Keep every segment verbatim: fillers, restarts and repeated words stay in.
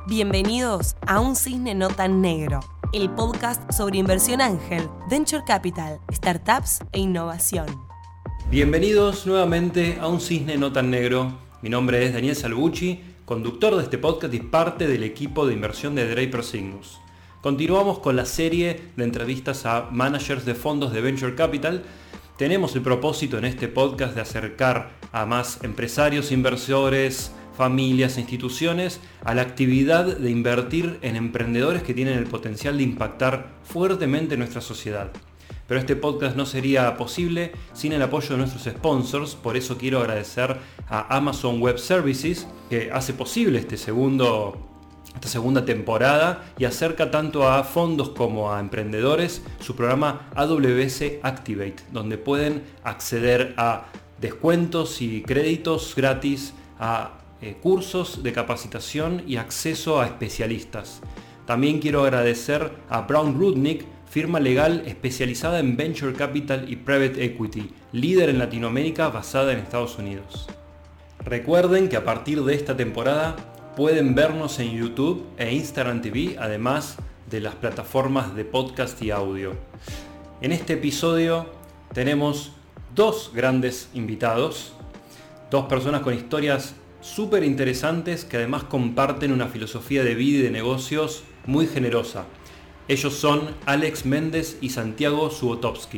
Bienvenidos a Un Cisne No Tan Negro, el podcast sobre inversión ángel, venture capital, startups e innovación. Bienvenidos nuevamente a Un Cisne No Tan Negro. Mi nombre es Daniel Salvucci, conductor de este podcast y parte del equipo de inversión de Draper Cygnus. Continuamos con la serie de entrevistas a managers de fondos de venture capital. Tenemos el propósito en este podcast de acercar a más empresarios, inversores, familias e instituciones a la actividad de invertir en emprendedores que tienen el potencial de impactar fuertemente en nuestra sociedad. Pero este podcast no sería posible sin el apoyo de nuestros sponsors, por eso quiero agradecer a Amazon Web Services, que hace posible este segundo, esta segunda temporada y acerca tanto a fondos como a emprendedores su programa A W S Activate, donde pueden acceder a descuentos y créditos gratis, a eh, cursos de capacitación y acceso a especialistas. También quiero agradecer a Brown Rudnick, firma legal especializada en Venture Capital y Private Equity, líder en Latinoamérica basada en Estados Unidos. Recuerden que a partir de esta temporada pueden vernos en YouTube e Instagram T V, además de las plataformas de podcast y audio. En este episodio tenemos dos grandes invitados, dos personas con historias súper interesantes que además comparten una filosofía de vida y de negocios muy generosa. Ellos son Alex Méndez y Santiago Subotovsky.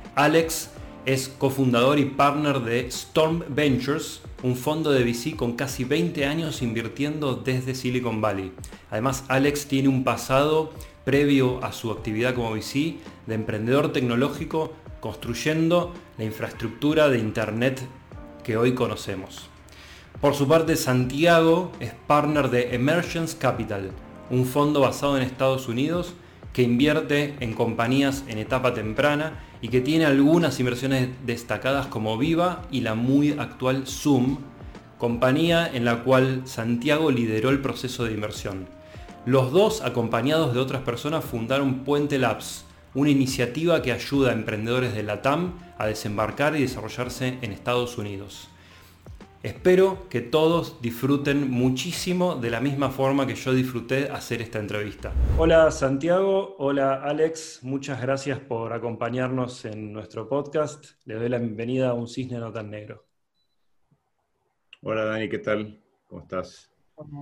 Alex es cofundador y partner de Storm Ventures, un fondo de V C con casi veinte años invirtiendo desde Silicon Valley. Además, Alex tiene un pasado previo a su actividad como V C de emprendedor tecnológico construyendo la infraestructura de Internet que hoy conocemos. Por su parte, Santiago es partner de Emergence Capital, un fondo basado en Estados Unidos que invierte en compañías en etapa temprana y que tiene algunas inversiones destacadas como Viva y la muy actual Zoom, compañía en la cual Santiago lideró el proceso de inversión. Los dos, acompañados de otras personas, fundaron Puente Labs, una iniciativa que ayuda a emprendedores de LATAM a desembarcar y desarrollarse en Estados Unidos. Espero que todos disfruten muchísimo de la misma forma que yo disfruté hacer esta entrevista. Hola Santiago, hola Alex, muchas gracias por acompañarnos en nuestro podcast. Les doy la bienvenida a Un Cisne No Tan Negro. Hola Dani, ¿qué tal? ¿Cómo estás?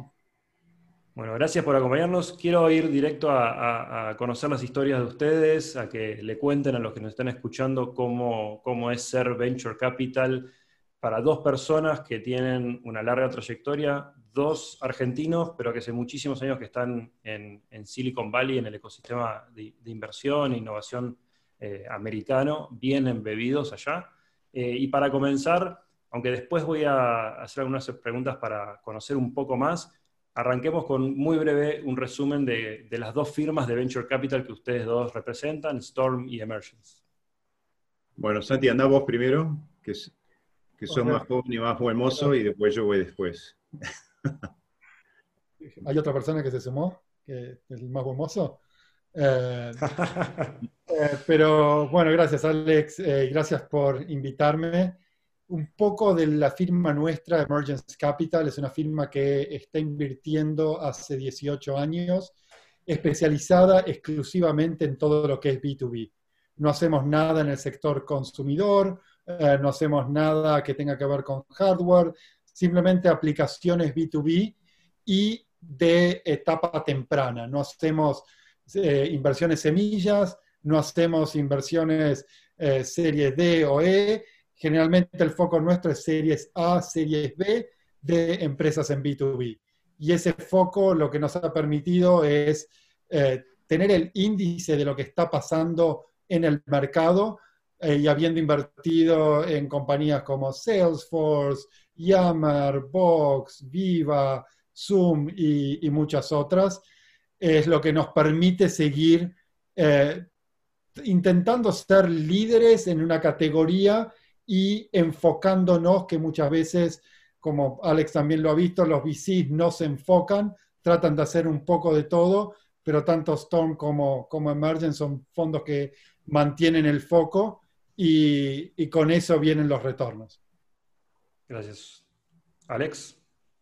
Bueno, gracias por acompañarnos. Quiero ir directo a, a, a conocer las historias de ustedes, a que le cuenten a los que nos están escuchando cómo, cómo es ser Venture Capital para dos personas que tienen una larga trayectoria, dos argentinos, pero que hace muchísimos años que están en, en Silicon Valley, en el ecosistema de, de inversión e innovación eh, americano, bien embebidos allá. Eh, y para comenzar, aunque después voy a hacer algunas preguntas para conocer un poco más, arranquemos con muy breve un resumen de, de las dos firmas de Venture Capital que ustedes dos representan, Storm y Emergence. Bueno, Santi, anda vos primero, que es... que sos Okay. más joven y más buen mozo, y después yo voy después. Hay otra persona que se sumó, que es el más buen mozo. Eh, eh, pero bueno, gracias Alex, eh, gracias por invitarme. Un poco de la firma nuestra, Emergence Capital, es una firma que está invirtiendo hace dieciocho años, especializada exclusivamente en todo lo que es B dos B. No hacemos nada en el sector consumidor, Eh, no hacemos nada que tenga que ver con hardware, simplemente aplicaciones B dos B y de etapa temprana. No hacemos eh, inversiones semillas, no hacemos inversiones eh, series D o E. Generalmente el foco nuestro es series A, series B de empresas en B dos B. Y ese foco lo que nos ha permitido es eh, tener el índice de lo que está pasando en el mercado, Eh, y habiendo invertido en compañías como Salesforce, Yammer, Box, Viva, Zoom y, y muchas otras, es lo que nos permite seguir eh, intentando ser líderes en una categoría y enfocándonos, que muchas veces, como Alex también lo ha visto, los V Cs no se enfocan, tratan de hacer un poco de todo, pero tanto Storm como, como Emergence son fondos que mantienen el foco. Y, y con eso vienen los retornos. Gracias. Alex.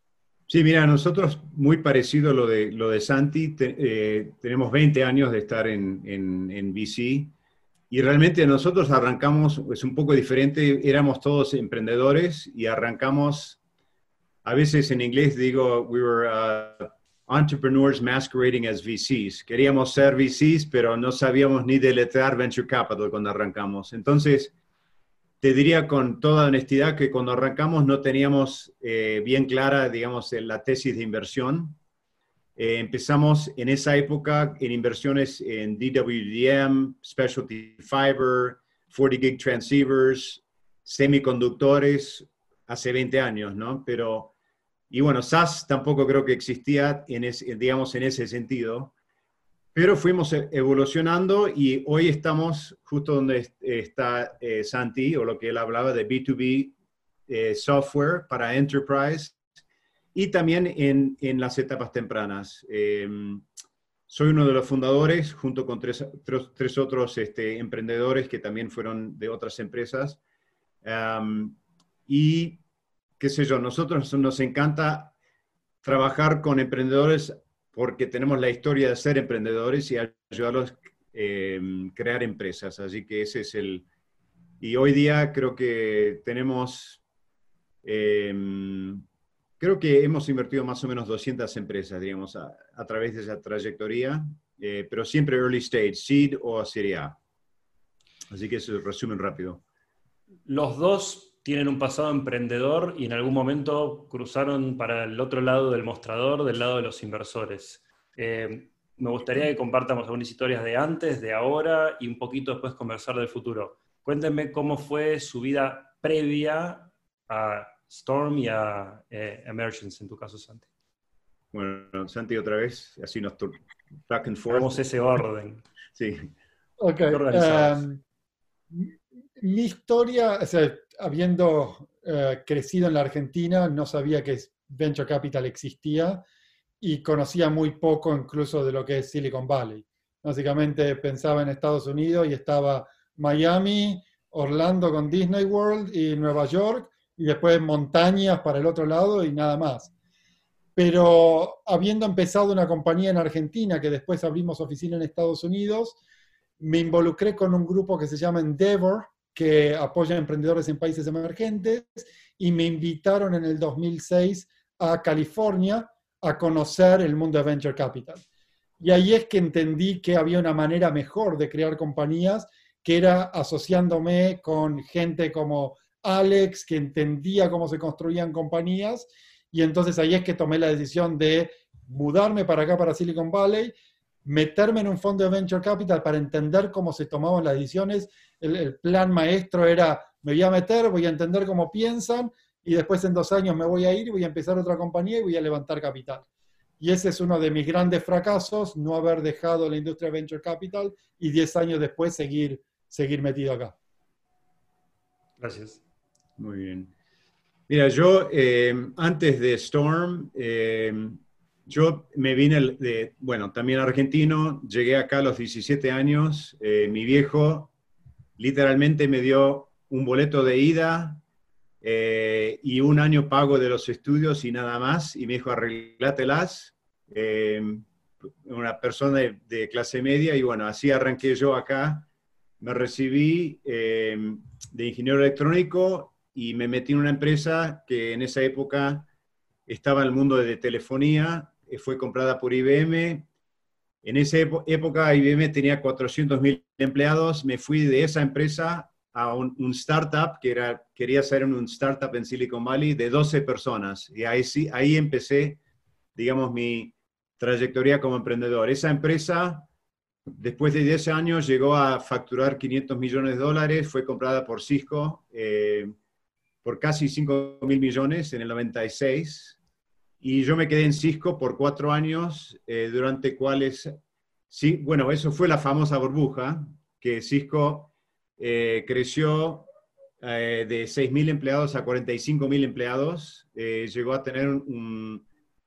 Sí, mira, nosotros muy parecido a lo de, lo de Santi, te- eh, tenemos veinte años de estar en, en, en V C y realmente nosotros arrancamos, es un poco diferente, éramos todos emprendedores y arrancamos, a veces en inglés digo, we were uh, entrepreneurs masquerading as V Cs. Queríamos ser V Cs, pero no sabíamos ni deletrear Venture Capital cuando arrancamos. Entonces, te diría con toda honestidad que cuando arrancamos no teníamos eh, bien clara, digamos, la tesis de inversión. Eh, empezamos en esa época en inversiones en D W D M, Specialty Fiber, cuarenta gig transceivers, semiconductores, hace veinte años, ¿no? Pero, y bueno, SaaS tampoco creo que existía, en ese, digamos, en ese sentido. Pero fuimos evolucionando y hoy estamos justo donde está eh, Santi, o lo que él hablaba de B dos B eh, software para enterprise y también en, en las etapas tempranas. Eh, soy uno de los fundadores junto con tres, tres, tres otros este, emprendedores que también fueron de otras empresas. Um, y qué sé yo, nosotros nos encanta trabajar con emprendedores porque tenemos la historia de ser emprendedores y ayudarlos a eh, crear empresas. Así que ese es el... Y hoy día creo que tenemos... Eh, creo que hemos invertido más o menos doscientas empresas, digamos, a, a través de esa trayectoria, eh, pero siempre early stage, seed o Serie A. Así que eso es resumen rápido. Los dos tienen un pasado emprendedor y en algún momento cruzaron para el otro lado del mostrador, del lado de los inversores. Eh, me gustaría que compartamos algunas historias de antes, de ahora y un poquito después conversar del futuro. Cuéntenme cómo fue su vida previa a Storm y a eh, Emergence, en tu caso, Santi. Bueno, Santi, otra vez, así nos back and forth. Hagamos ese orden. Sí. Ok. Um, mi historia, o sea, habiendo uh, crecido en la Argentina, no sabía que Venture Capital existía y conocía muy poco incluso de lo que es Silicon Valley. Básicamente pensaba en Estados Unidos y estaba Miami, Orlando con Disney World y Nueva York, y después montañas para el otro lado y nada más. Pero habiendo empezado una compañía en Argentina, que después abrimos oficina en Estados Unidos, me involucré con un grupo que se llama Endeavor, que apoya a emprendedores en países emergentes, y me invitaron en el dos mil seis a California a conocer el mundo de Venture Capital. Y ahí es que entendí que había una manera mejor de crear compañías, que era asociándome con gente como Alex, que entendía cómo se construían compañías, y entonces ahí es que tomé la decisión de mudarme para acá, para Silicon Valley, meterme en un fondo de Venture Capital para entender cómo se tomaban las decisiones. El, el plan maestro era, me voy a meter, voy a entender cómo piensan, y después en dos años me voy a ir, voy a empezar otra compañía y voy a levantar capital. Y ese es uno de mis grandes fracasos, no haber dejado la industria de Venture Capital y diez años después seguir, seguir metido acá. Gracias. Muy bien. Mira, yo eh, antes de Storm, eh, yo me vine de, bueno, también argentino, llegué acá a los diecisiete años, eh, mi viejo literalmente me dio un boleto de ida eh, y un año pago de los estudios y nada más, y me dijo, arreglátelas, eh, una persona de, de clase media, y bueno, así arranqué yo acá, me recibí eh, de ingeniero electrónico y me metí en una empresa que en esa época estaba en el mundo de telefonía, fue comprada por I B M. En esa época I B M tenía cuatrocientos mil empleados, me fui de esa empresa a un, un startup, que era, quería ser un startup en Silicon Valley de doce personas, y ahí, sí, ahí empecé, digamos, mi trayectoria como emprendedor. Esa empresa, después de diez años, llegó a facturar quinientos millones de dólares, fue comprada por Cisco, eh, por casi cinco mil millones en el noventa y seis, y yo me quedé en Cisco por cuatro años, eh, durante cuales, sí, bueno, eso fue la famosa burbuja, que Cisco eh, creció eh, de seis mil empleados a cuarenta y cinco mil empleados, eh, llegó a tener un,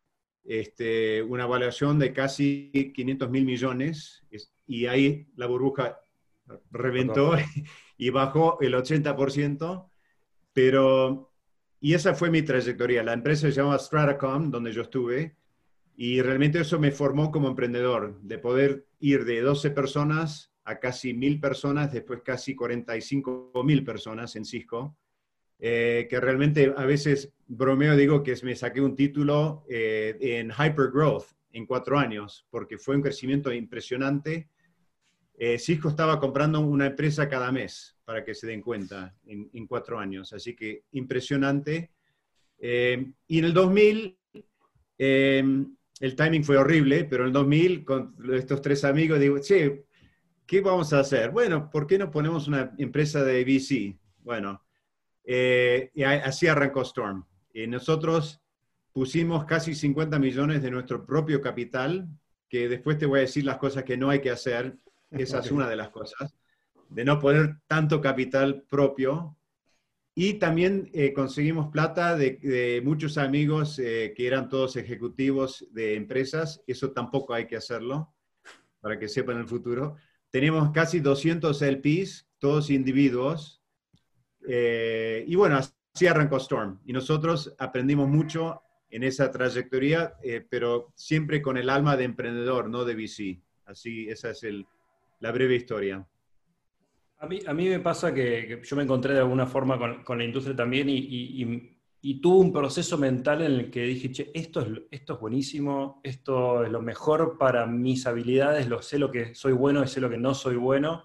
este, una evaluación de casi quinientos mil millones, y ahí la burbuja reventó y bajó el ochenta por ciento. Pero y esa fue mi trayectoria. La empresa se llamaba Stratacom, donde yo estuve, y realmente eso me formó como emprendedor, de poder ir de doce personas a casi mil personas, después casi cuarenta y cinco mil personas en Cisco, eh, que realmente a veces bromeo, digo que me saqué un título eh, en Hypergrowth en cuatro años, porque fue un crecimiento impresionante. Eh, Cisco estaba comprando una empresa cada mes, para que se den cuenta, en, en cuatro años. Así que impresionante. Eh, y en el dos mil, eh, el timing fue horrible, pero en el dos mil, con estos tres amigos, digo, che, ¿qué vamos a hacer? Bueno, ¿por qué no ponemos una empresa de V C? Bueno, eh, y así arrancó Storm. Y nosotros pusimos casi cincuenta millones de nuestro propio capital, que después te voy a decir las cosas que no hay que hacer. Esa es una de las cosas, de no poner tanto capital propio. Y también eh, conseguimos plata de, de muchos amigos eh, que eran todos ejecutivos de empresas. Eso tampoco hay que hacerlo, para que sepan en el futuro. Tenemos casi doscientos L Ps, todos individuos. Eh, y bueno, así arrancó Storm. Y nosotros aprendimos mucho en esa trayectoria, eh, pero siempre con el alma de emprendedor, no de V C. Así, esa es el, la breve historia. A mí, a mí me pasa que, que yo me encontré de alguna forma con, con la industria también y, y, y, y tuve un proceso mental en el que dije, che, esto es, esto es buenísimo, esto es lo mejor para mis habilidades, lo, sé lo que soy bueno y sé lo que no soy bueno.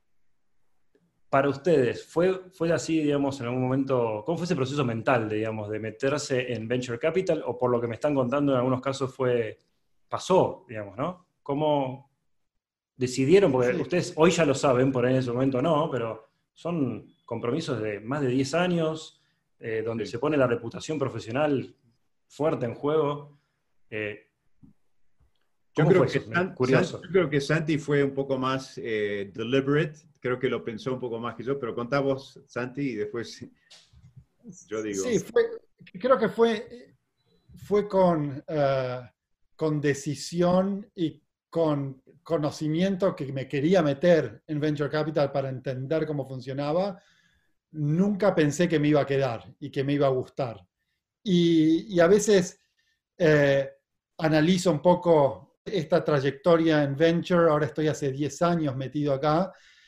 Para ustedes, ¿fue, fue así, digamos, en algún momento? ¿Cómo fue ese proceso mental, de, digamos, de meterse en Venture Capital? O por lo que me están contando, en algunos casos fue, pasó, digamos, ¿no? ¿Cómo decidieron? Porque Sí. ustedes hoy ya lo saben, por ahí en ese momento no, pero son compromisos de más de diez años, eh, donde Sí. se pone la reputación profesional fuerte en juego. Eh, Yo ¿Cómo creo, fue que eso? San- Curioso. San- yo creo que Santi fue un poco más eh, deliberate, creo que lo pensó un poco más que yo, pero contá vos, Santi, y después yo digo. Sí, fue, creo que fue, fue con, eh, con decisión y con conocimiento que me quería meter en Venture Capital para entender cómo funcionaba. Nunca pensé que me iba a quedar y que me iba a gustar. Y, y a veces eh, analizo un poco esta trayectoria en Venture. Ahora estoy hace diez años metido acá.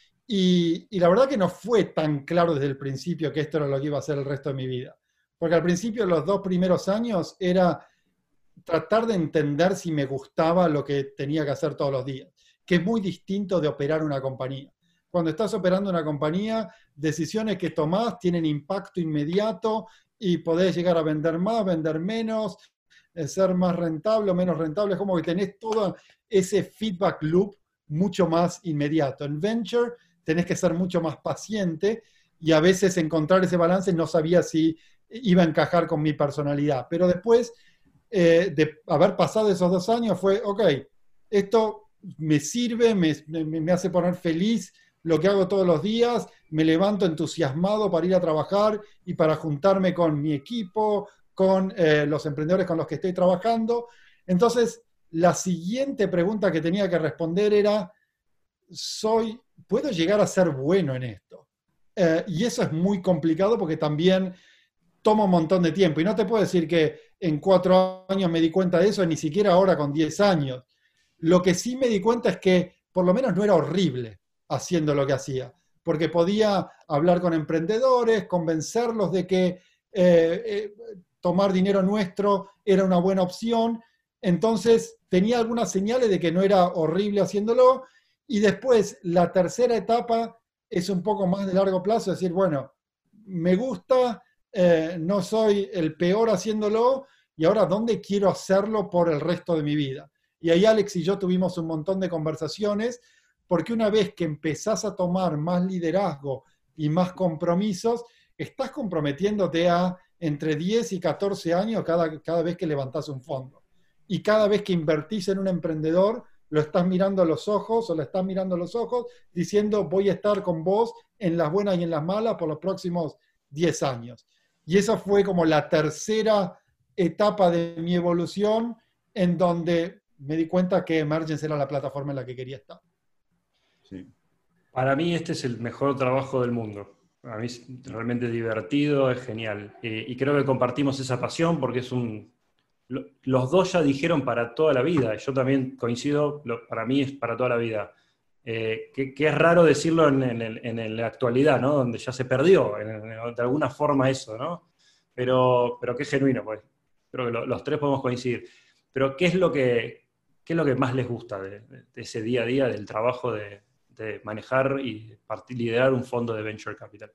Y, y la verdad que no fue tan claro desde el principio que esto era lo que iba a hacer el resto de mi vida. Porque al principio, los dos primeros años, era tratar de entender si me gustaba lo que tenía que hacer todos los días, que es muy distinto de operar una compañía. Cuando estás operando una compañía, decisiones que tomás tienen impacto inmediato y podés llegar a vender más, vender menos, ser más rentable o menos rentable. Es como que tenés todo ese feedback loop mucho más inmediato. En Venture tenés que ser mucho más paciente y a veces encontrar ese balance no sabía si iba a encajar con mi personalidad. Pero después eh, de haber pasado esos dos años fue, ok, esto me sirve, me, me, me hace poner feliz lo que hago todos los días, me levanto entusiasmado para ir a trabajar y para juntarme con mi equipo, con eh, los emprendedores con los que estoy trabajando. Entonces, la siguiente pregunta que tenía que responder era, soy, ¿puedo llegar a ser bueno en esto? Eh, y eso es muy complicado porque también toma un montón de tiempo. Y no te puedo decir que en cuatro años me di cuenta de eso, ni siquiera ahora con diez años. Lo que sí me di cuenta es que por lo menos no era horrible haciendo lo que hacía, porque podía hablar con emprendedores, convencerlos de que eh, eh, tomar dinero nuestro era una buena opción. Entonces tenía algunas señales de que no era horrible haciéndolo. Y después la tercera etapa es un poco más de largo plazo, es decir, bueno, me gusta, eh, no soy el peor haciéndolo, y ahora ¿dónde quiero hacerlo por el resto de mi vida? Y ahí Alex y yo tuvimos un montón de conversaciones, porque una vez que empezás a tomar más liderazgo y más compromisos, estás comprometiéndote a entre diez y catorce años cada, cada vez que levantás un fondo. Y cada vez que invertís en un emprendedor, lo estás mirando a los ojos o lo estás mirando a los ojos diciendo voy a estar con vos en las buenas y en las malas por los próximos diez años. Y esa fue como la tercera etapa de mi evolución, en donde me di cuenta que Emergence era la plataforma en la que quería estar. Sí. Para mí este es el mejor trabajo del mundo. A mí es realmente divertido, es genial. Eh, y creo que compartimos esa pasión porque es un... Lo, los dos ya dijeron para toda la vida, y yo también coincido, lo, para mí es para toda la vida. Eh, que, que es raro decirlo en, en, en, en la actualidad, ¿no? Donde ya se perdió, en, en, de alguna forma eso, ¿no? Pero, pero qué genuino, pues. Creo que lo, los tres podemos coincidir. Pero ¿qué es lo que, qué es lo que más les gusta de, de ese día a día, del trabajo de, de manejar y liderar un fondo de Venture Capital?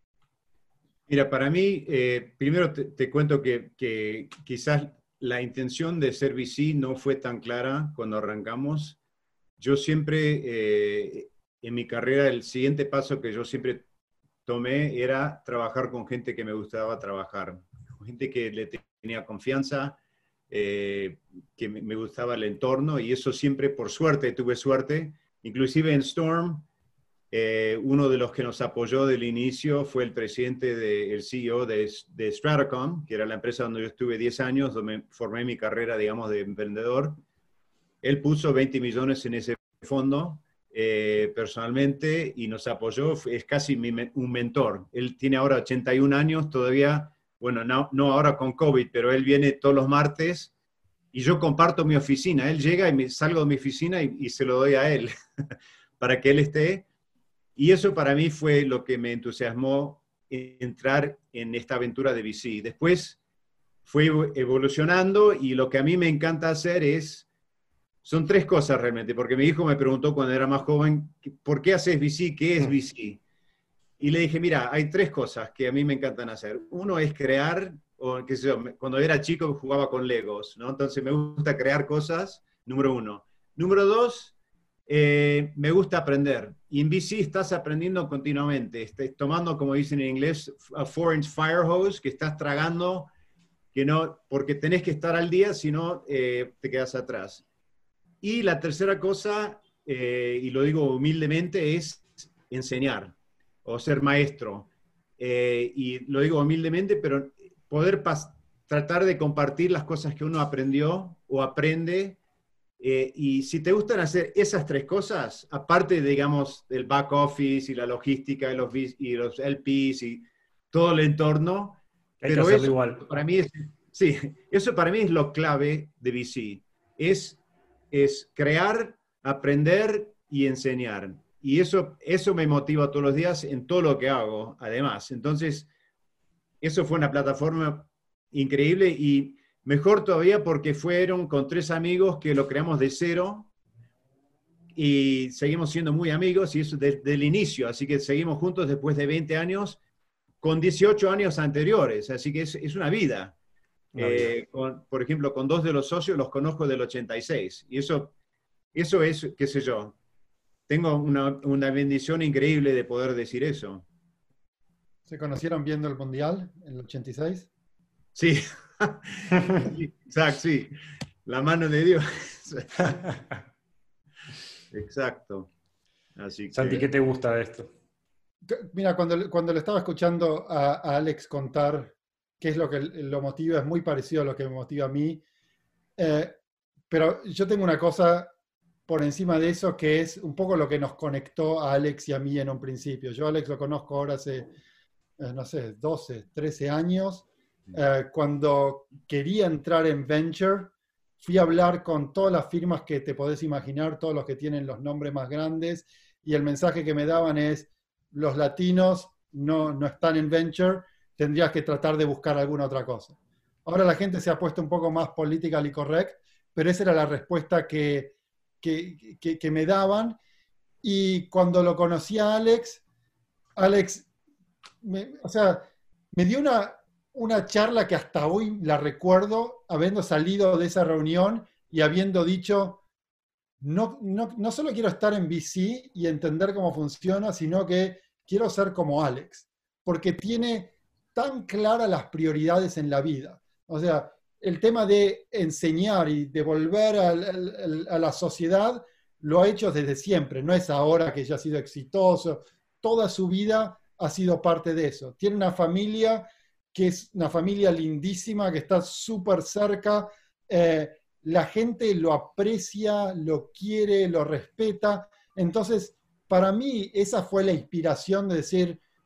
Mira, para mí, eh, primero te, te cuento que, que quizás la intención de ser V C no fue tan clara cuando arrancamos. Yo siempre, eh, en mi carrera, el siguiente paso que yo siempre tomé era trabajar con gente que me gustaba trabajar, gente que le tenía confianza, eh, que me gustaba el entorno, y eso siempre, por suerte, tuve suerte. Inclusive en Storm, eh, uno de los que nos apoyó del inicio fue el presidente, de, el C E O de, de Stratacom, que era la empresa donde yo estuve diez años, donde formé mi carrera, digamos, de emprendedor. Él puso veinte millones en ese fondo eh, personalmente y nos apoyó, es casi mi, un mentor. Él tiene ahora ochenta y un años, todavía, bueno, no, no ahora con COVID, pero él viene todos los martes y yo comparto mi oficina. Él llega y me salgo de mi oficina y, y se lo doy a él para que él esté. Y eso para mí fue lo que me entusiasmó entrar en esta aventura de V C. Después fue evolucionando y lo que a mí me encanta hacer es... Son tres cosas realmente, porque mi hijo me preguntó cuando era más joven, ¿por qué haces V C? ¿Qué es V C? Y le dije, mira, hay tres cosas que a mí me encantan hacer. Uno es crear, o qué sé yo, cuando era chico jugaba con Legos, ¿no? Entonces me gusta crear cosas, número uno. Número dos, eh, me gusta aprender. Y en V C estás aprendiendo continuamente. Estás tomando, como dicen en inglés, a four-inch fire hose, que estás tragando, que no, porque tenés que estar al día, si no eh, te quedas atrás. Y la tercera cosa, eh, y lo digo humildemente, es enseñar o ser maestro. Eh, y lo digo humildemente, pero poder tratar de compartir las cosas que uno aprendió o aprende. Eh, y si te gustan hacer esas tres cosas, aparte, digamos, del back office y la logística y los, y los L Ps y todo el entorno, hay pero que hacerlo eso igual. Para mí es, sí, eso para mí es lo clave de V C. Es es crear, aprender y enseñar. Y eso, eso me motiva todos los días en todo lo que hago, además. Entonces, eso fue una plataforma increíble y mejor todavía porque fueron con tres amigos que lo creamos de cero y seguimos siendo muy amigos y eso desde el inicio. Así que seguimos juntos después de veinte años, con dieciocho años anteriores. Así que es, es una vida. Eh, con, por ejemplo, con dos de los socios los conozco del ochenta y seis. Y eso, eso es, qué sé yo, tengo una, una bendición increíble de poder decir eso. ¿Se conocieron viendo el Mundial en el ochenta y seis? Sí, sí, exacto, sí. La mano de Dios. Exacto. Así que... Santi, ¿qué te gusta de esto? Mira, cuando, cuando le estaba escuchando a, a Alex contar qué es lo que lo motiva, es muy parecido a lo que me motiva a mí. Eh, pero yo tengo una cosa por encima de eso que es un poco lo que nos conectó a Alex y a mí en un principio. Yo a Alex lo conozco ahora hace, eh, no sé, doce, trece años. Eh, cuando quería entrar en Venture, fui a hablar con todas las firmas que te podés imaginar, todos los que tienen los nombres más grandes, y el mensaje que me daban es, los latinos no, no están en Venture, tendrías que tratar de buscar alguna otra cosa. Ahora la gente se ha puesto un poco más politically correct, pero esa era la respuesta que, que, que, que me daban. Y cuando lo conocí a Alex, Alex, me, o sea, me dio una, una charla que hasta hoy la recuerdo, habiendo salido de esa reunión y habiendo dicho, no, no, no solo quiero estar en V C y entender cómo funciona, sino que quiero ser como Alex, porque tiene tan claras las prioridades en la vida. O sea, el tema de enseñar y devolver a, a, a la sociedad lo ha hecho desde siempre. No es ahora que ya ha sido exitoso. Toda su vida ha sido parte de eso. Tiene una familia que es una familia lindísima, que está súper cerca. Eh, la gente lo aprecia, lo quiere, lo respeta. Entonces, para mí, esa fue la inspiración de decir,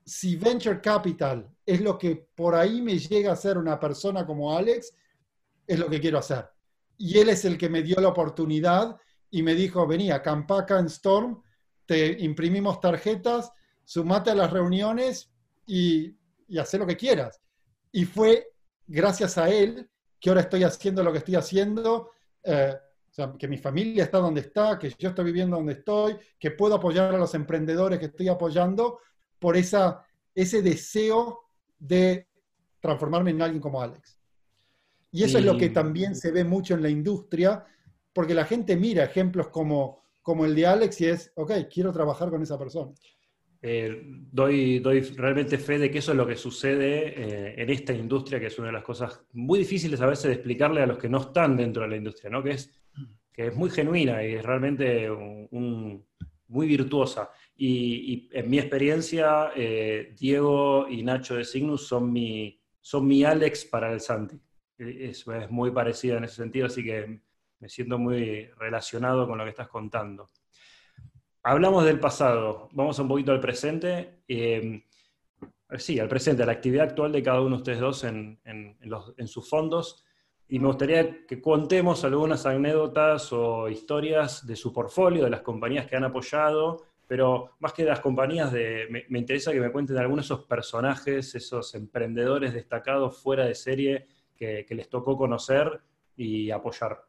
si Venture Capital es lo que por ahí me llega a ser una persona como Alex, es lo que quiero hacer. Y él es el que me dio la oportunidad y me dijo, vení, acampá acá en Storm, te imprimimos tarjetas, sumate a las reuniones y, y haz lo que quieras. Y fue gracias a él que ahora estoy haciendo lo que estoy haciendo, eh, o sea, que mi familia está donde está, que yo estoy viviendo donde estoy, que puedo apoyar a los emprendedores que estoy apoyando por esa, ese deseo de transformarme en alguien como Alex. Y eso y... es lo que también se ve mucho en la industria, porque la gente mira ejemplos como, como el de Alex y es, ok, quiero trabajar con esa persona. Eh, doy, doy realmente fe de que eso es lo que sucede eh, en esta industria, que es una de las cosas muy difíciles a veces de explicarle a los que no están dentro de la industria, ¿no? Que es, que es muy genuina y es realmente un, un, muy virtuosa. Y, y en mi experiencia, eh, Diego y Nacho de Signus son mi, son mi Alex para el Santi. Es, es muy parecida en ese sentido, así que me siento muy relacionado con lo que estás contando. Hablamos del pasado, vamos un poquito al presente. Eh, sí, al presente, a la actividad actual de cada uno de ustedes dos en, en, en, los, en sus fondos. Y me gustaría que contemos algunas anécdotas o historias de su portfolio, de las compañías que han apoyado, pero más que de las compañías, de, me, me interesa que me cuenten algunos de esos personajes, esos emprendedores destacados fuera de serie que, que les tocó conocer y apoyar.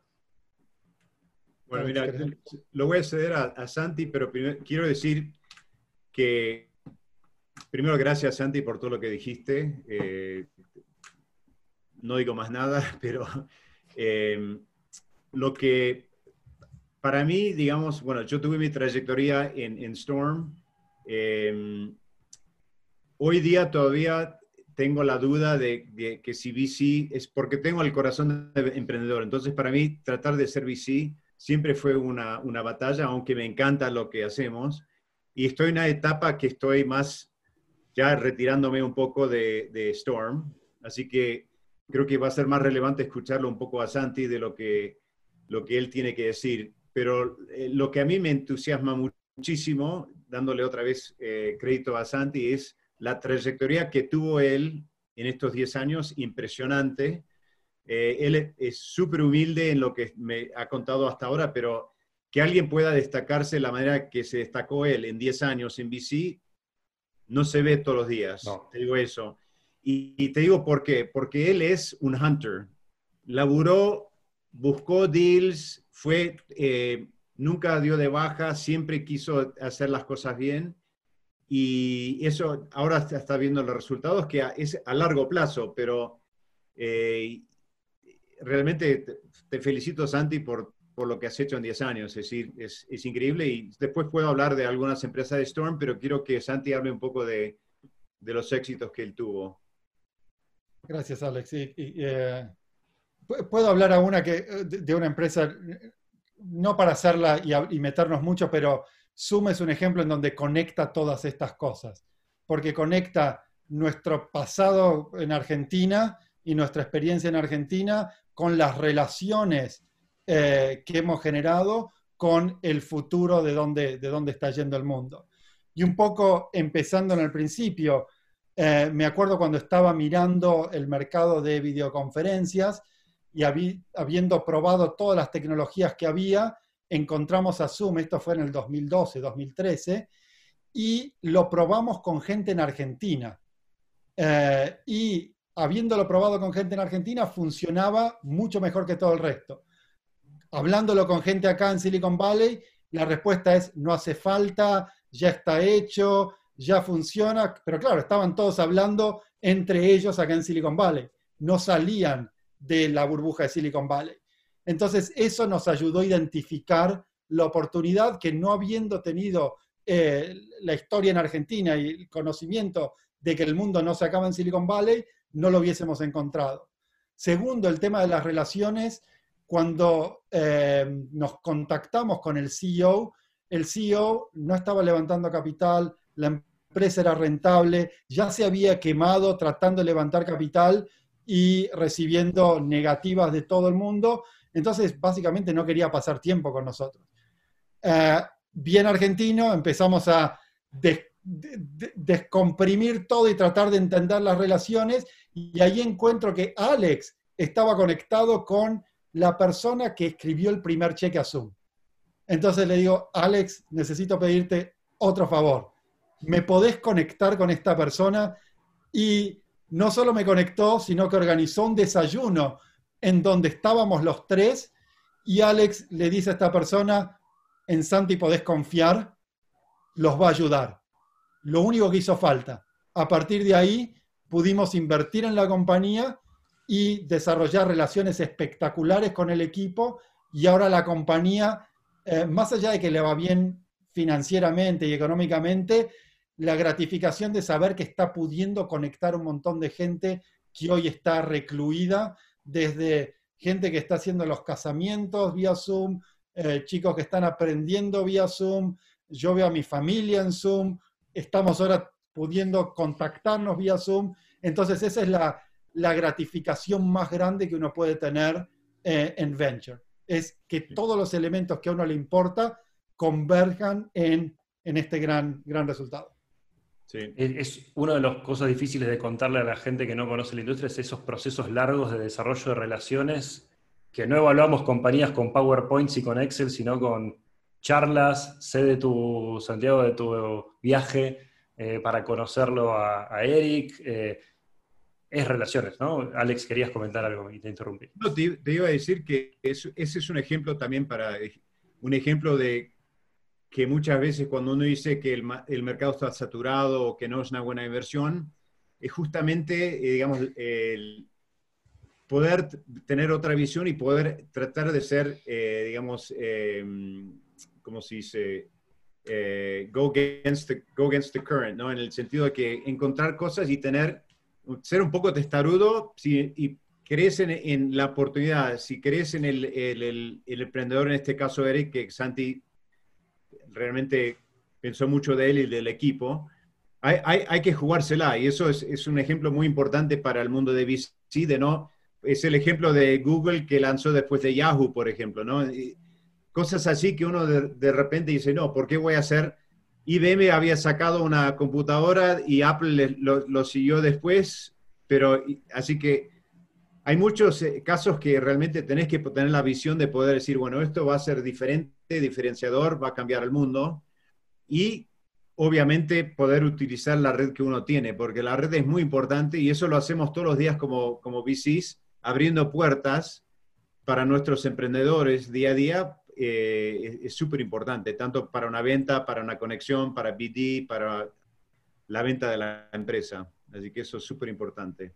Bueno, mira, lo voy a ceder a, a Santi, pero primero, quiero decir que, primero, gracias, Santi, por todo lo que dijiste. Eh, no digo más nada, pero eh, lo que, para mí, digamos, bueno, yo tuve mi trayectoria en, en Storm. Eh, hoy día todavía tengo la duda de, de que si V C es porque tengo el corazón de emprendedor. Entonces, para mí, tratar de ser V C siempre fue una, una batalla, aunque me encanta lo que hacemos. Y estoy en una etapa que estoy más ya retirándome un poco de, de Storm. Así que creo que va a ser más relevante escucharlo un poco a Santi de lo que, lo que él tiene que decir. Pero eh, lo que a mí me entusiasma muchísimo, dándole otra vez eh, crédito a Santi, es la trayectoria que tuvo él en estos diez años, impresionante. Eh, él es súper humilde en lo que me ha contado hasta ahora, pero que alguien pueda destacarse de la manera que se destacó él en diez años en V C, no se ve todos los días. No. Te digo eso. Y, y te digo por qué. Porque él es un hunter. Laburó, buscó deals, fue, eh, nunca dio de baja, siempre quiso hacer las cosas bien. Y eso ahora está viendo los resultados, que es a largo plazo, pero... Eh, realmente te, te felicito, Santi, por, por lo que has hecho en diez años. Es decir, es, es increíble. Y después puedo hablar de algunas empresas de Storm, pero quiero que Santi hable un poco de, de los éxitos que él tuvo. Gracias, Alex. Y, y, eh, puedo hablar a una que, de una empresa, no para hacerla y, y meternos mucho, pero Zoom es un ejemplo en donde conecta todas estas cosas. Porque conecta nuestro pasado en Argentina y nuestra experiencia en Argentina con las relaciones eh, que hemos generado con el futuro de dónde, de dónde está yendo el mundo. Y un poco empezando en el principio, eh, me acuerdo cuando estaba mirando el mercado de videoconferencias y habi, habiendo probado todas las tecnologías que había, encontramos a Zoom, esto fue en el dos mil doce, dos mil trece, y lo probamos con gente en Argentina. Eh, y habiéndolo probado con gente en Argentina, funcionaba mucho mejor que todo el resto. Hablándolo con gente acá en Silicon Valley, la respuesta es, no hace falta, ya está hecho, ya funciona. Pero claro, estaban todos hablando entre ellos acá en Silicon Valley. No salían de la burbuja de Silicon Valley. Entonces, eso nos ayudó a identificar la oportunidad que, no habiendo tenido eh, la historia en Argentina y el conocimiento de que el mundo no se acaba en Silicon Valley, no lo hubiésemos encontrado. Segundo, el tema de las relaciones. Cuando eh, nos contactamos con el C E O, el C E O no estaba levantando capital, la empresa era rentable, ya se había quemado tratando de levantar capital y recibiendo negativas de todo el mundo. Entonces, básicamente no quería pasar tiempo con nosotros. Eh, bien argentino, empezamos a des de, de, descomprimir todo y tratar de entender las relaciones, y ahí encuentro que Alex estaba conectado con la persona que escribió el primer cheque a Zoom. Entonces le digo, Alex, necesito pedirte otro favor. ¿Me podés conectar con esta persona? Y no solo me conectó, sino que organizó un desayuno en donde estábamos los tres, y Alex le dice a esta persona, en Santi podés confiar, los va a ayudar. Lo único que hizo falta. A partir de ahí pudimos invertir en la compañía y desarrollar relaciones espectaculares con el equipo, y ahora la compañía, eh, más allá de que le va bien financieramente y económicamente, la gratificación de saber que está pudiendo conectar un montón de gente que hoy está recluida, desde gente que está haciendo los casamientos vía Zoom, eh, chicos que están aprendiendo vía Zoom, yo veo a mi familia en Zoom, estamos ahora pudiendo contactarnos vía Zoom. Entonces esa es la, la gratificación más grande que uno puede tener eh, en Venture. Es que todos los elementos que a uno le importa converjan en, en este gran, gran resultado. Sí. Es una de las cosas difíciles de contarle a la gente que no conoce la industria, es esos procesos largos de desarrollo de relaciones, que no evaluamos compañías con PowerPoints y con Excel, sino con charlas. Sé de tu, Santiago, de tu viaje eh, para conocerlo a, a Eric. Eh, es relaciones, ¿no? Alex, querías comentar algo y te interrumpí. No, te, te iba a decir que es, ese es un ejemplo también para, un ejemplo de que muchas veces cuando uno dice que el, el mercado está saturado o que no es una buena inversión, es justamente, eh, digamos, el poder tener otra visión y poder tratar de ser, eh, digamos, eh, ¿cómo se dice? Eh, go, against the, go against the current, ¿no? En el sentido de que encontrar cosas y tener, ser un poco testarudo, si, y crees en, en la oportunidad, si crees en el, el, el, el emprendedor, en este caso Eric, que Santi realmente pensó mucho de él y del equipo, hay, hay, hay que jugársela, y eso es, es un ejemplo muy importante para el mundo de V C, de no, es el ejemplo de Google que lanzó después de Yahoo, por ejemplo, ¿no? Y cosas así que uno de, de repente dice, no, ¿por qué voy a hacer? I B M había sacado una computadora y Apple lo, lo siguió después, pero así que hay muchos casos que realmente tenés que tener la visión de poder decir, bueno, esto va a ser diferente, diferenciador, va a cambiar el mundo, y obviamente poder utilizar la red que uno tiene, porque la red es muy importante y eso lo hacemos todos los días como, como V Cs, abriendo puertas para nuestros emprendedores día a día. Eh, es súper importante, tanto para una venta, para una conexión, para B D, para la venta de la empresa. Así que eso es súper importante.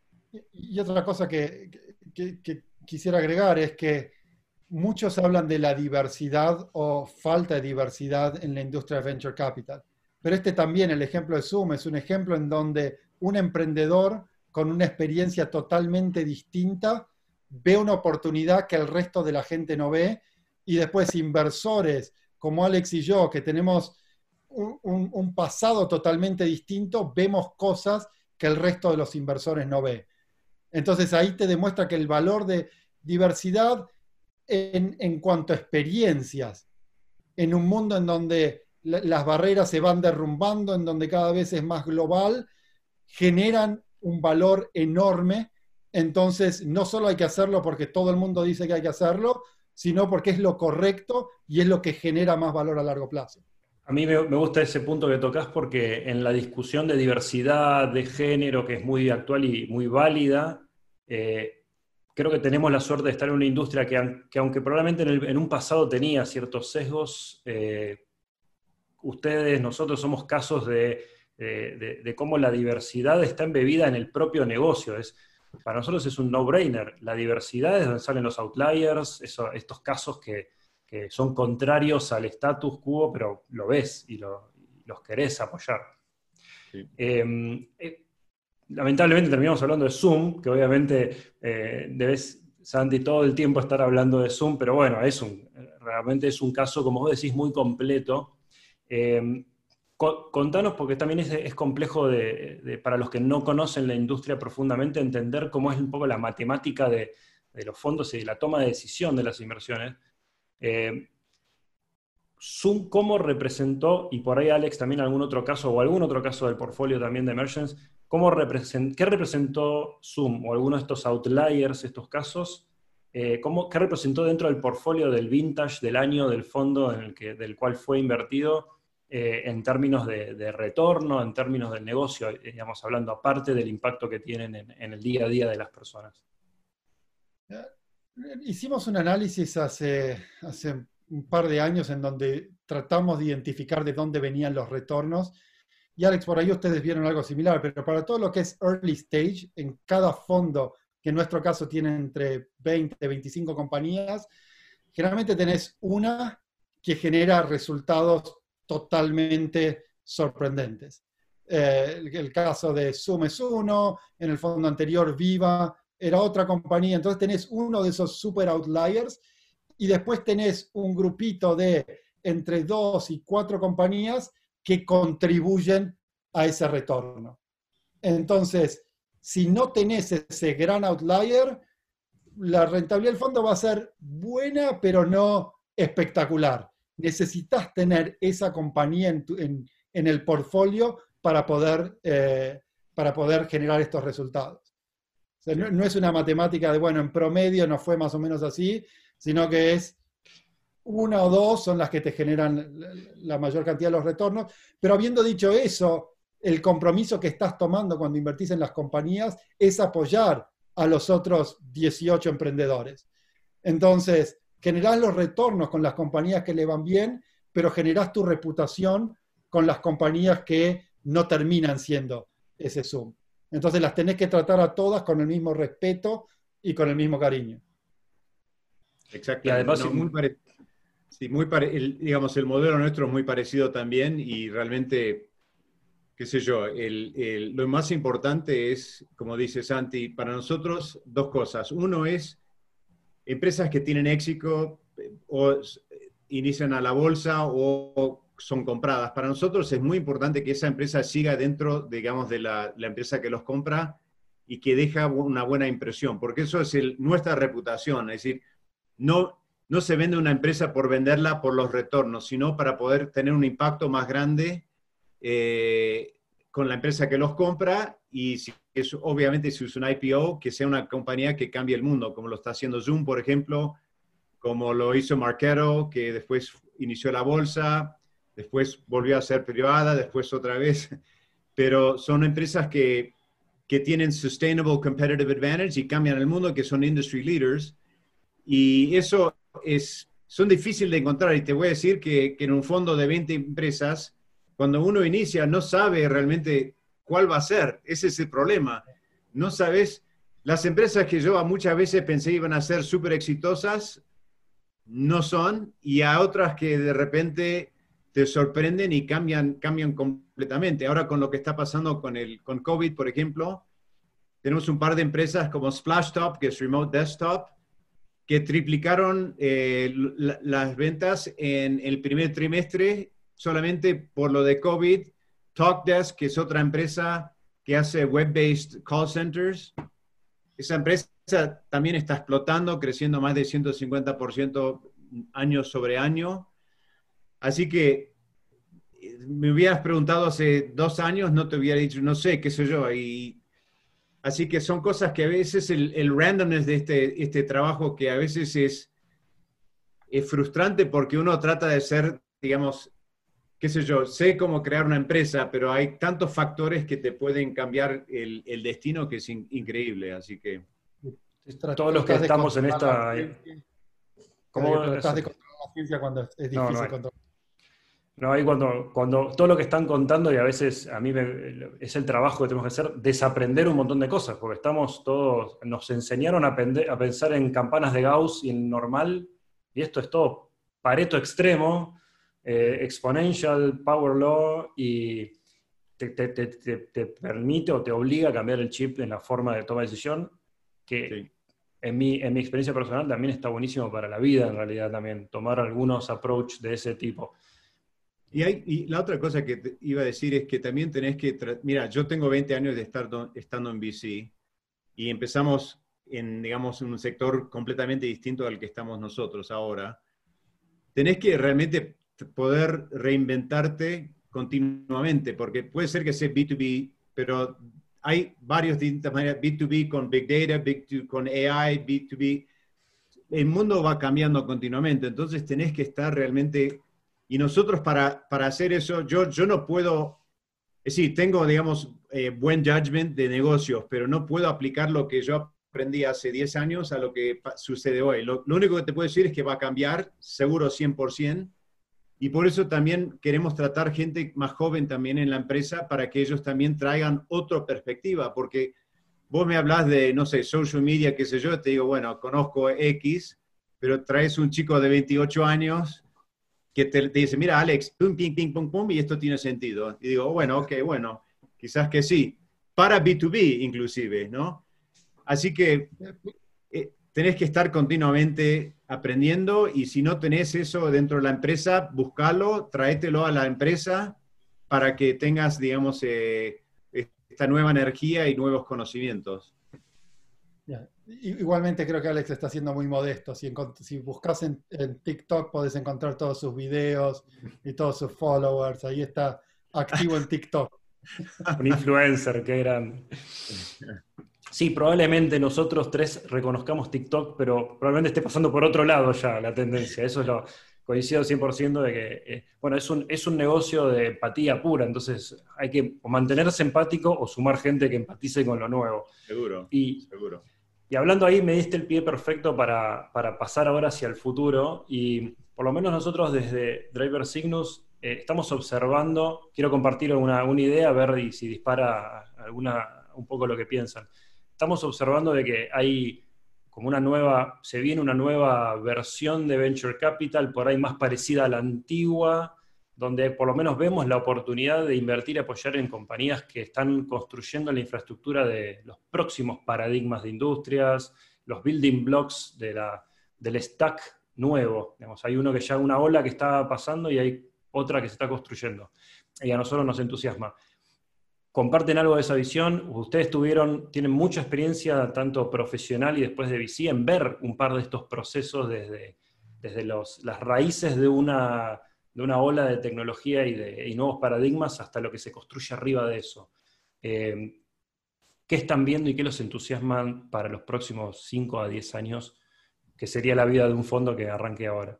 Y otra cosa que, que, que quisiera agregar es que muchos hablan de la diversidad o falta de diversidad en la industria de Venture Capital. Pero este también, el ejemplo de Zoom, es un ejemplo en donde un emprendedor con una experiencia totalmente distinta ve una oportunidad que el resto de la gente no ve, y después inversores como Alex y yo, que tenemos un, un, un pasado totalmente distinto, vemos cosas que el resto de los inversores no ve. Entonces ahí te demuestra que el valor de diversidad en, en cuanto a experiencias, en un mundo en donde la, las barreras se van derrumbando, en donde cada vez es más global, generan un valor enorme. Entonces no solo hay que hacerlo porque todo el mundo dice que hay que hacerlo, sino porque es lo correcto y es lo que genera más valor a largo plazo. A mí me, me gusta ese punto que tocas, porque en la discusión de diversidad, de género, que es muy actual y muy válida, eh, creo que tenemos la suerte de estar en una industria que, que aunque probablemente en, el, en un pasado tenía ciertos sesgos, eh, ustedes, nosotros somos casos de, de, de, de cómo la diversidad está embebida en el propio negocio. Es, para nosotros es un no-brainer. La diversidad es donde salen los outliers, eso, estos casos que, que son contrarios al status quo, pero lo ves y, lo, y los querés apoyar. Sí. Eh, eh, lamentablemente terminamos hablando de Zoom, que obviamente eh, debes, Santi, todo el tiempo estar hablando de Zoom, pero bueno, es un, realmente es un caso, como vos decís, muy completo. Eh, Contanos, porque también es, es complejo de, de, para los que no conocen la industria profundamente, entender cómo es un poco la matemática de, de los fondos y de la toma de decisión de las inversiones. Eh, Zoom, ¿cómo representó, y por ahí Alex también algún otro caso, o algún otro caso del portfolio también de Emergence, ¿cómo represent, ¿qué representó Zoom, o alguno de estos outliers, estos casos? Eh, ¿cómo, ¿Qué representó dentro del portfolio del vintage del año del fondo en el que, del cual fue invertido, eh, en términos de, de retorno, en términos del negocio, eh, digamos, hablando aparte del impacto que tienen en, en el día a día de las personas? Hicimos un análisis hace, hace un par de años en donde tratamos de identificar de dónde venían los retornos. Y Alex, por ahí ustedes vieron algo similar, pero para todo lo que es early stage, en cada fondo, que en nuestro caso tiene entre veinte, veinticinco compañías, generalmente tenés una que genera resultados totalmente sorprendentes. Eh, el, el caso de Zoom es uno, en el fondo anterior Viva era otra compañía, entonces tenés uno de esos super outliers y después tenés un grupito de entre dos y cuatro compañías que contribuyen a ese retorno. Entonces, si no tenés ese gran outlier, la rentabilidad del fondo va a ser buena, pero no espectacular. Necesitas tener esa compañía en, tu, en, en el portfolio para poder, eh, para poder generar estos resultados. O sea, no, no es una matemática de, bueno, en promedio no fue más o menos así, sino que es una o dos son las que te generan la mayor cantidad de los retornos. Pero habiendo dicho eso, el compromiso que estás tomando cuando invertís en las compañías es apoyar a los otros dieciocho emprendedores. Entonces, generás los retornos con las compañías que le van bien, pero generás tu reputación con las compañías que no terminan siendo ese Zoom. Entonces las tenés que tratar a todas con el mismo respeto y con el mismo cariño. Exactamente. Y además, no, muy pare... sí, muy pare... el, digamos, el modelo nuestro es muy parecido también y realmente, qué sé yo, el, el, lo más importante es, como dice Santi, para nosotros dos cosas. Uno es empresas que tienen éxito o inician a la bolsa o son compradas. Para nosotros es muy importante que esa empresa siga dentro, digamos, de la, la empresa que los compra y que deja una buena impresión, porque eso es el, nuestra reputación. Es decir, no, no se vende una empresa por venderla por los retornos, sino para poder tener un impacto más grande eh, con la empresa que los compra y si es, obviamente si es un I P O, que sea una compañía que cambie el mundo, como lo está haciendo Zoom, por ejemplo, como lo hizo Marketo, que después inició la bolsa, después volvió a ser privada, después otra vez. Pero son empresas que, que tienen Sustainable Competitive Advantage y cambian el mundo, que son industry leaders. Y eso es, son difíciles de encontrar. Y te voy a decir que, que en un fondo de veinte empresas, cuando uno inicia, no sabe realmente cuál va a ser. Ese es el problema. No sabes. Las empresas que yo muchas veces pensé iban a ser súper exitosas, no son, y a otras que de repente te sorprenden y cambian, cambian completamente. Ahora con lo que está pasando con, el, con COVID, por ejemplo, tenemos un par de empresas como Splashtop, que es Remote Desktop, que triplicaron eh, la, las ventas en el primer trimestre solamente por lo de COVID. Talkdesk, que es otra empresa que hace web-based call centers, esa empresa también está explotando, creciendo más de ciento cincuenta por ciento año sobre año. Así que me hubieras preguntado hace dos años, no te hubiera dicho, no sé, qué sé yo. Y, así que son cosas que a veces el, el randomness de este, este trabajo que a veces es, es frustrante porque uno trata de ser, digamos, qué sé yo, sé cómo crear una empresa, pero hay tantos factores que te pueden cambiar el, el destino que es in, increíble. Así que... Todos los que estamos en esta... ¿Cómo tratas de controlar la ciencia cuando es difícil no, no controlar? No, ahí cuando, cuando todo lo que están contando, y a veces a mí me, es el trabajo que tenemos que hacer, desaprender un montón de cosas, porque estamos todos, nos enseñaron a, pende, a pensar en campanas de Gauss y en normal, y esto es todo Pareto extremo, eh, exponential, power law, y te, te, te, te, te permite o te obliga a cambiar el chip en la forma de toma de decisión, que... Sí. En mi, en mi experiencia personal también está buenísimo para la vida, en realidad, también, tomar algunos approach de ese tipo. Y, hay, y la otra cosa que te iba a decir es que también tenés que... Mira, yo tengo veinte años de estar do, estando en V C y empezamos en, digamos, en un sector completamente distinto al que estamos nosotros ahora. Tenés que realmente poder reinventarte continuamente, porque puede ser que sea B dos B, pero hay varios distintas maneras, B dos B con Big Data, B dos B con A I, B dos B. El mundo va cambiando continuamente, entonces tenés que estar realmente... Y nosotros para, para hacer eso, yo, yo no puedo... Es decir, tengo, digamos, eh, buen judgment de negocios, pero no puedo aplicar lo que yo aprendí hace diez años a lo que sucede hoy. Lo, lo único que te puedo decir es que va a cambiar, seguro cien por ciento, y por eso también queremos tratar gente más joven también en la empresa para que ellos también traigan otra perspectiva, porque vos me hablas de, no sé, social media, qué sé yo, te digo, bueno, conozco X, pero traes un chico de veintiocho años que te, te dice, mira, Alex, pum, ping, ping, pum, pum, y esto tiene sentido. Y digo, bueno, ok, bueno, quizás que sí. Para B dos B, inclusive, ¿no? Así que eh, tenés que estar continuamente aprendiendo, y si no tenés eso dentro de la empresa, buscalo, tráetelo a la empresa para que tengas, digamos, eh, esta nueva energía y nuevos conocimientos. Yeah. Igualmente creo que Alex está siendo muy modesto. Si, si buscas en, en TikTok podés encontrar todos sus videos y todos sus followers. Ahí está activo en TikTok. Un influencer, qué grande. Sí, probablemente nosotros tres reconozcamos TikTok, pero probablemente esté pasando por otro lado ya la tendencia. Eso es lo coincido cien por ciento de que, eh, bueno, es un, es un negocio de empatía pura, entonces hay que o mantenerse empático o sumar gente que empatice con lo nuevo. Seguro, y, seguro. Y hablando ahí, me diste el pie perfecto para, para pasar ahora hacia el futuro, y por lo menos nosotros desde Driver Cygnus eh, estamos observando, quiero compartir una, una idea, a ver si dispara alguna, un poco lo que piensan. Estamos observando de que hay como una nueva, se viene una nueva versión de Venture Capital, por ahí más parecida a la antigua, donde por lo menos vemos la oportunidad de invertir y apoyar en compañías que están construyendo la infraestructura de los próximos paradigmas de industrias, los building blocks de la, del stack nuevo. Digamos, hay uno que ya una ola que está pasando y hay otra que se está construyendo. Y a nosotros nos entusiasma. ¿Comparten algo de esa visión? Ustedes tuvieron, tienen mucha experiencia, tanto profesional y después de V C, en ver un par de estos procesos desde, desde los, las raíces de una... de una ola de tecnología y, de, y nuevos paradigmas hasta lo que se construye arriba de eso. Eh, ¿Qué están viendo y qué los entusiasman para los próximos cinco a diez años, que sería la vida de un fondo que arranque ahora?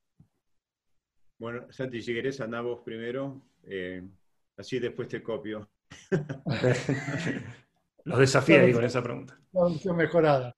Bueno, Santi, si querés, andá vos primero, eh, así después te copio. Los desafío ahí con esa pregunta. La versión mejorada.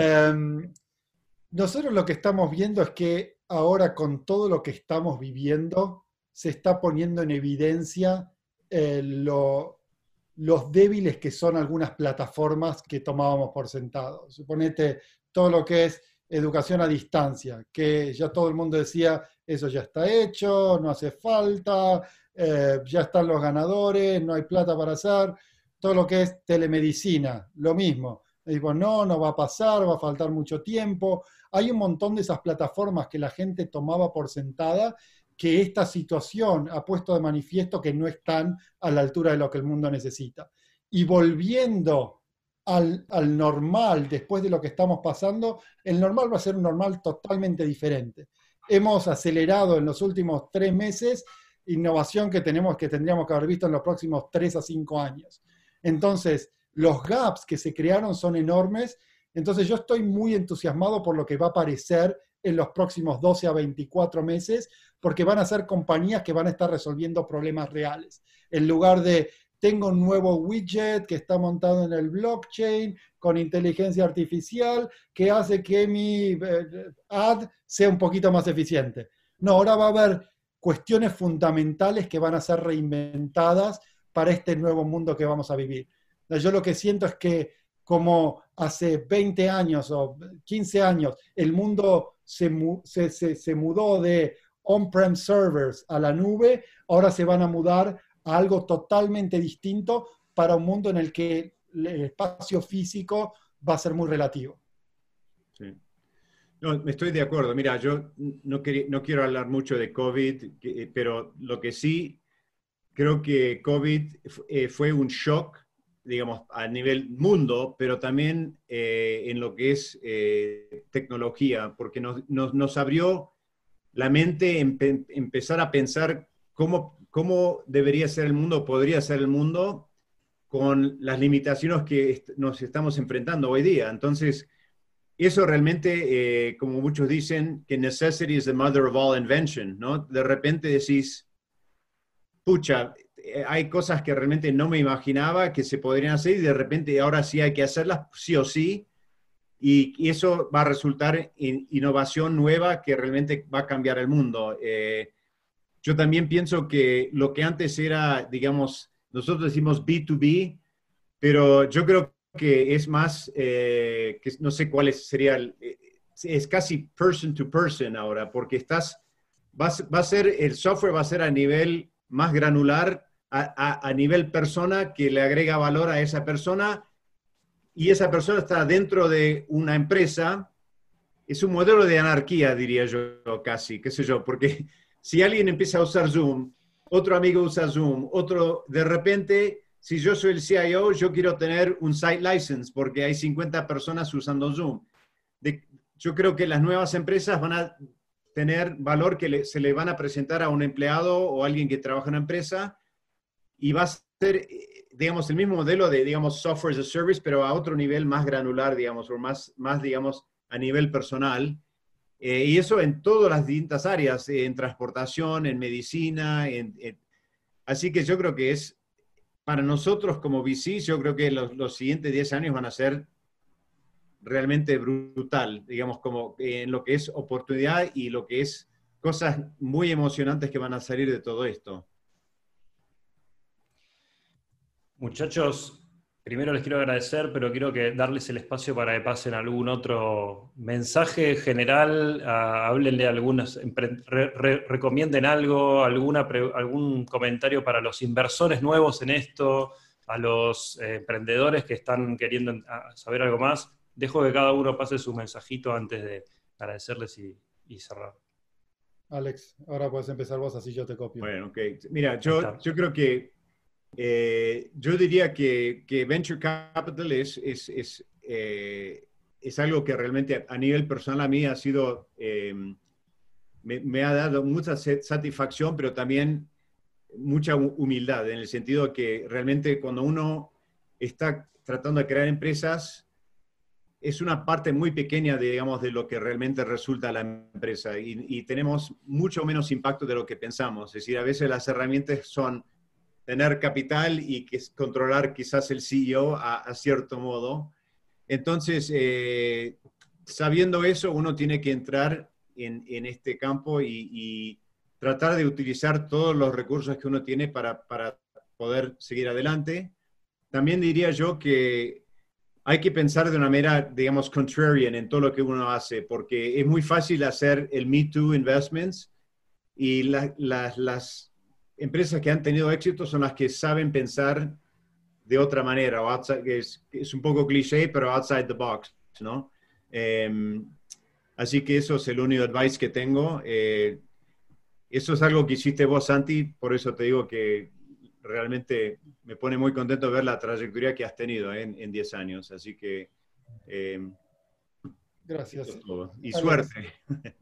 Um, nosotros lo que estamos viendo es que ahora, con todo lo que estamos viviendo, se está poniendo en evidencia eh, lo, los débiles que son algunas plataformas que tomábamos por sentado. Suponete todo lo que es educación a distancia, que ya todo el mundo decía, eso ya está hecho, no hace falta, eh, ya están los ganadores, no hay plata para hacer. Todo lo que es telemedicina, lo mismo. Digo, no, no va a pasar, va a faltar mucho tiempo. Hay un montón de esas plataformas que la gente tomaba por sentada, que esta situación ha puesto de manifiesto que no están a la altura de lo que el mundo necesita. Y volviendo al, al normal, después de lo que estamos pasando, el normal va a ser un normal totalmente diferente. Hemos acelerado en los últimos tres meses innovación que tenemos, que tendríamos que haber visto en los próximos tres a cinco años. Entonces, los gaps que se crearon son enormes. Entonces yo estoy muy entusiasmado por lo que va a aparecer en los próximos doce a veinticuatro meses, porque van a ser compañías que van a estar resolviendo problemas reales. En lugar de, tengo un nuevo widget que está montado en el blockchain con inteligencia artificial que hace que mi eh, ad sea un poquito más eficiente. No, ahora va a haber cuestiones fundamentales que van a ser reinventadas para este nuevo mundo que vamos a vivir. Yo lo que siento es que como hace veinte años o quince años el mundo se, se, se, se mudó de on-prem servers a la nube, ahora se van a mudar a algo totalmente distinto para un mundo en el que el espacio físico va a ser muy relativo. Sí. No, estoy de acuerdo. Mira, yo no, quería, no quiero hablar mucho de COVID, pero lo que sí, creo que COVID fue un shock, digamos, a nivel mundo, pero también eh, en lo que es eh, tecnología, porque nos, nos, nos abrió la mente empe empezar a pensar cómo, cómo debería ser el mundo, podría ser el mundo con las limitaciones que est nos estamos enfrentando hoy día. Entonces, eso realmente, eh, como muchos dicen, que necessity is the mother of all invention, ¿no? De repente decís, pucha, hay cosas que realmente no me imaginaba que se podrían hacer y de repente ahora sí hay que hacerlas sí o sí, y, y eso va a resultar en innovación nueva que realmente va a cambiar el mundo. Eh, yo también pienso que lo que antes era, digamos, nosotros decimos B dos B, pero yo creo que es más, eh, que no sé cuál es, sería, el, es casi person to person ahora, porque estás, va, va a ser, el software va a ser a nivel más granular, A, a, a nivel persona que le agrega valor a esa persona y esa persona está dentro de una empresa. Es un modelo de anarquía, diría yo, casi, qué sé yo, porque si alguien empieza a usar Zoom, otro amigo usa Zoom, otro, de repente, si yo soy el C I O, yo quiero tener un site license porque hay cincuenta personas usando Zoom. De, yo creo que las nuevas empresas van a tener valor que le, se le van a presentar a un empleado o alguien que trabaja en una empresa, y va a ser, digamos, el mismo modelo de, digamos, software as a service, pero a otro nivel más granular, digamos, o más, más digamos, a nivel personal. Eh, y eso en todas las distintas áreas, eh, en transportación, en medicina. En, en, así que yo creo que es, para nosotros como V C, yo creo que los, los siguientes diez años van a ser realmente brutal, digamos, como en lo que es oportunidad y lo que es cosas muy emocionantes que van a salir de todo esto. Muchachos, primero les quiero agradecer, pero quiero que darles el espacio para que pasen algún otro mensaje general, uh, háblenle a algunos, re, re, recomienden algo, alguna pre, algún comentario para los inversores nuevos en esto, a los eh, emprendedores que están queriendo saber algo más. Dejo que cada uno pase su mensajito antes de agradecerles y, y cerrar. Alex, ahora puedes empezar vos, así yo te copio. Bueno, ok. Mira, yo, yo creo que Eh, yo diría que, que Venture Capital es, es, es, eh, es algo que realmente a nivel personal a mí ha sido, eh, me, me ha dado mucha satisfacción, pero también mucha humildad, en el sentido que realmente cuando uno está tratando de crear empresas, es una parte muy pequeña, de, digamos, de lo que realmente resulta la empresa y, y tenemos mucho menos impacto de lo que pensamos. Es decir, a veces las herramientas son tener capital y que es controlar quizás el C E O a, a cierto modo. Entonces, eh, sabiendo eso, uno tiene que entrar en, en este campo y, y tratar de utilizar todos los recursos que uno tiene para, para poder seguir adelante. También diría yo que hay que pensar de una manera, digamos, contrarian en todo lo que uno hace, porque es muy fácil hacer el Me Too Investments y la, la, las empresas que han tenido éxito son las que saben pensar de otra manera, o outside, es, es un poco cliché, pero outside the box, ¿no? Eh, así que eso es el único advice que tengo. Eh, eso es algo que hiciste vos, Santi, por eso te digo que realmente me pone muy contento ver la trayectoria que has tenido eh, en diez años. Así que... Eh, Gracias. Y suerte.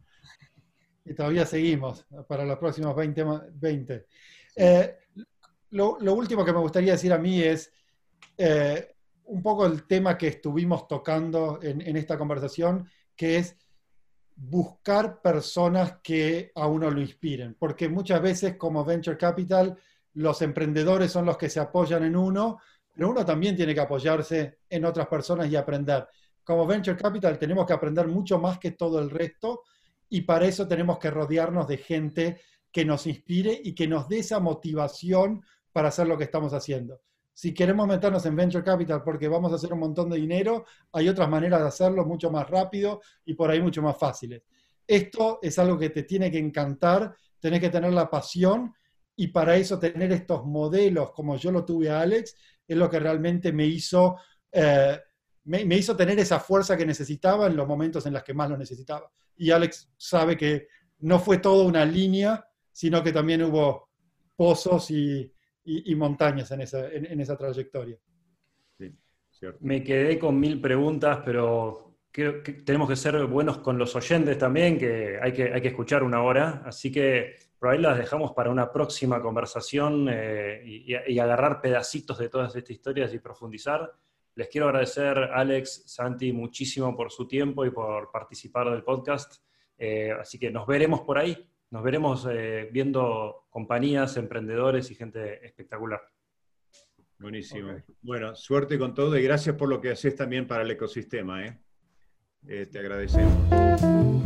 Y todavía seguimos para los próximos veinte. veinte. Eh, lo, lo último que me gustaría decir a mí es eh, un poco el tema que estuvimos tocando en, en esta conversación, que es buscar personas que a uno lo inspiren. Porque muchas veces como Venture Capital, los emprendedores son los que se apoyan en uno, pero uno también tiene que apoyarse en otras personas y aprender. Como Venture Capital tenemos que aprender mucho más que todo el resto, y para eso tenemos que rodearnos de gente que nos inspire y que nos dé esa motivación para hacer lo que estamos haciendo. Si queremos meternos en Venture Capital porque vamos a hacer un montón de dinero, hay otras maneras de hacerlo mucho más rápido y por ahí mucho más fáciles. Esto es algo que te tiene que encantar, tenés que tener la pasión, y para eso tener estos modelos como yo lo tuve a Alex es lo que realmente me hizo... Eh, Me, me hizo tener esa fuerza que necesitaba en los momentos en los que más lo necesitaba. Y Alex sabe que no fue toda una línea, sino que también hubo pozos y, y, y montañas en esa, en, en esa trayectoria. Sí, cierto. Me quedé con mil preguntas, pero creo que tenemos que ser buenos con los oyentes también, que hay que, hay que escuchar una hora, así que por ahí las dejamos para una próxima conversación eh, y, y agarrar pedacitos de todas estas historias y profundizar. Les quiero agradecer, Alex, Santi, muchísimo por su tiempo y por participar del podcast. Eh, así que nos veremos por ahí, nos veremos eh, viendo compañías, emprendedores y gente espectacular. Buenísimo. Okay. Bueno, suerte con todo y gracias por lo que haces también para el ecosistema, ¿eh? Eh, te agradecemos.